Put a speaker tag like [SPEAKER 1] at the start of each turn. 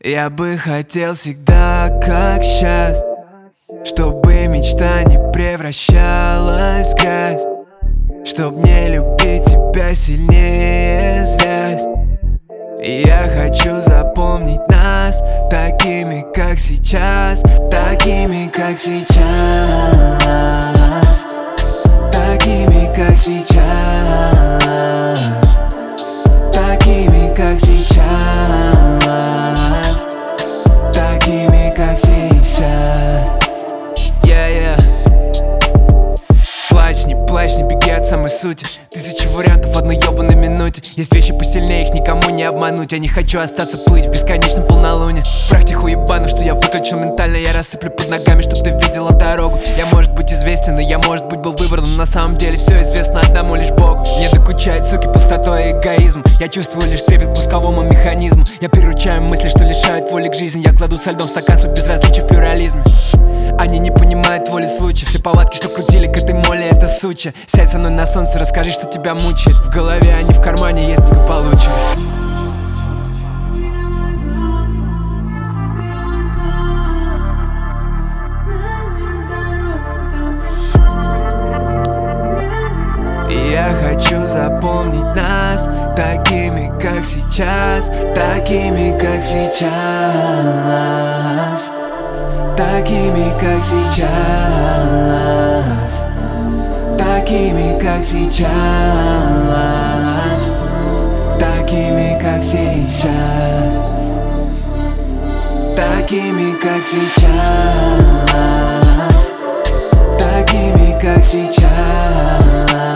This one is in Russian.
[SPEAKER 1] Я бы хотел всегда, как сейчас, чтобы мечта не превращалась в грязь, чтоб не любить тебя сильнее злясь. Я хочу запомнить нас такими, как сейчас, такими, как сейчас, такими, как сейчас, такими, как сейчас, такими, как сейчас. Плачь, не беги от самой сути. Тысячи вариантов в одной ёбаной минуте. Есть вещи посильнее, их никому не обмануть. Я не хочу остаться плыть в бесконечном полнолунии. Прах тех уебанов, что я выключил ментально. Я рассыплю под ногами, чтоб ты видела дорогу. Я, может быть, известен, и я, может быть, был выбран, но на самом деле все известно одному лишь Богу. Мне докучает, суки, пустотой и эгоизм. Я чувствую лишь трепет к пусковому механизму. Я приручаю мысли, что лишают воли к жизни. Я кладу со льдом стакан, суть безразличия в плюрализме. Они не понимают воли случая. Все палатки, что крутили к этой моле, это сучья. Сядь со мной на солнце, расскажи, что тебя мучает. В голове, а не в кармане, есть благополучие. Я хочу запомнить нас такими, как сейчас, такими, как сейчас, такими, как сейчас, такими, как сейчас, такими, как сейчас, такими, как сейчас, такими, как сейчас.